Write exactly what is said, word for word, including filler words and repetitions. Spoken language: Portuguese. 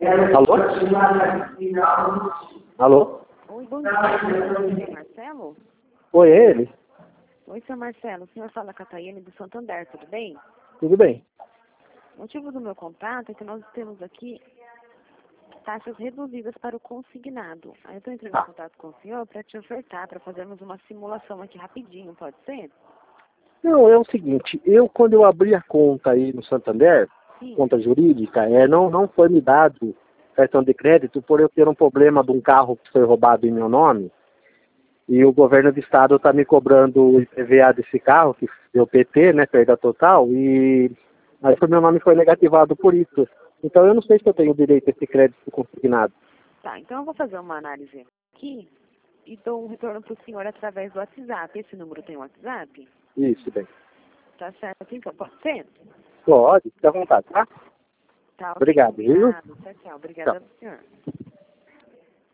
Alô? Alô? Oi, bom dia. Marcelo? Oi, é ele? Oi, seu Marcelo. O senhor fala com a Tayane do Santander, tudo bem? Tudo bem. O motivo do meu contato é que nós temos aqui taxas reduzidas para o consignado. Aí eu estou entrando em contato com o senhor para te ofertar, para fazermos uma simulação aqui rapidinho, pode ser? Não, é o seguinte, eu quando eu abri a conta aí no Santander, Sim. conta jurídica, é, não, não foi me dado cartão de crédito por eu ter um problema de um carro que foi roubado em meu nome. E o governo do estado está me cobrando o I P V A desse carro, que deu P T, né, perda total, e aí o meu nome foi negativado por isso. Então eu não sei se eu tenho direito a esse crédito consignado. Tá, então eu vou fazer uma análise aqui e dou um retorno para o senhor através do WhatsApp. Esse número tem WhatsApp? Isso, bem. Tá certo, então pode ser? Pode, fica à vontade, tá? Tá, ok, Obrigado, viu? combinado. Tchau, tchau. Obrigada Tchau. ao senhor.